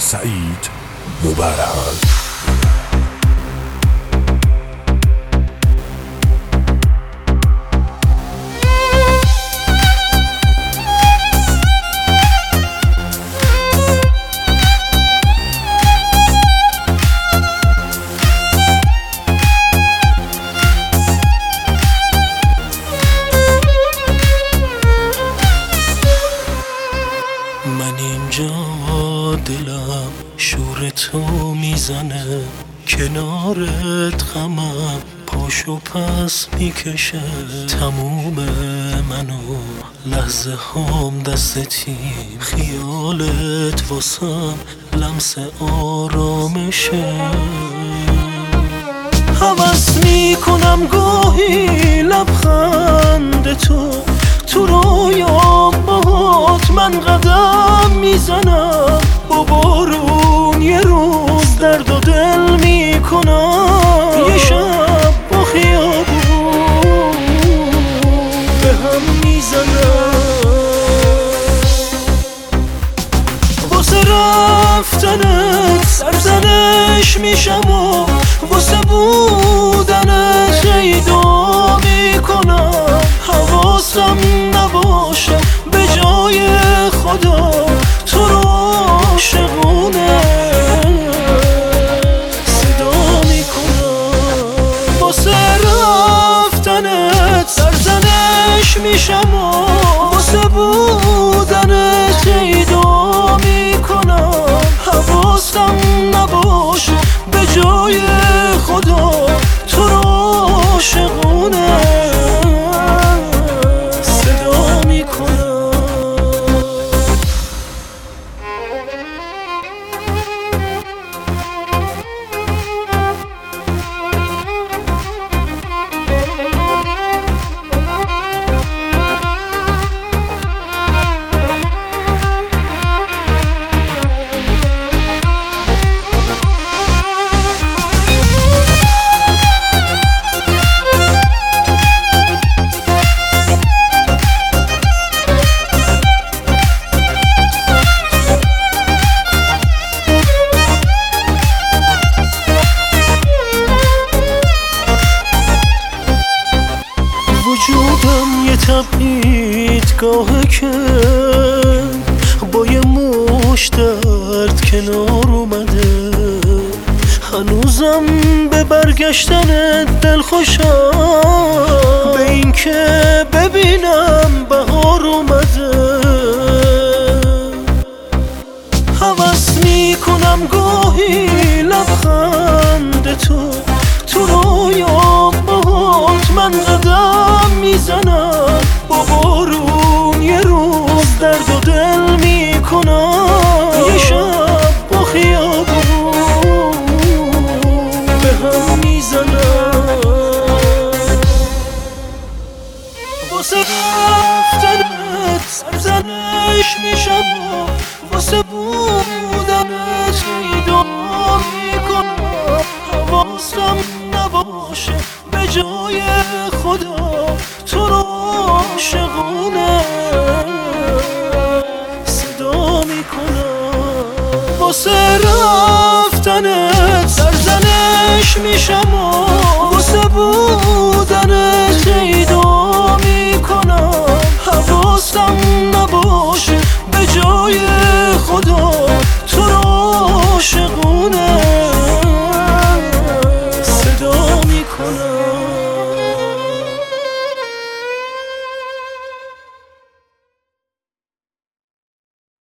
سعید مبرهان. من اینجا دلم شور تو میزنه، کنارت غمم پاشو پس میکشه. تموم منو لحظه هام دستتیم، خیالت واسم لمس آرامشه. هوس میکنم گاهی لبخند تو رویام باهات من قدم میزنم. با بارون یه روز درد و دل میکنم، یه شب با خیابون به هم میزنم. واسه رفتنت سرزنش میشم و واسه بودنت شیدا میکنم. حواسم نباشه به جای خدا تو رو عاشقونه صدا میکنم. واسه رفتنت سرزنش میشم و واسه بودنت شیدا میکنم. حواسم نباشه به جای خدا تو رو عاشقونه صدا میکنم. وجودم یه تبعیدگاهه که با یه مش درد کنار اومده. هنوزم به برگشتن دل خوشم، به این که ببینم بهار اومده. هوس میکنم گاهی لبخند تو رویام باهات من قدم میزنم. با بارون یه روز درد و دل میکنم، یه شب با خیابون به هم میزنم. واسه رفتنت سرزنش میشم و واسه بودنت شیدا میکنم. حواسم نباشه به جای خدا تو رو عاشقونه صدا میکنم. واسه رفتنت سرزنش میشم و واسه بودنت شیدا میکنم. حواسم نباشه به جای خدا تو رو عاشقونه صدا میکنم.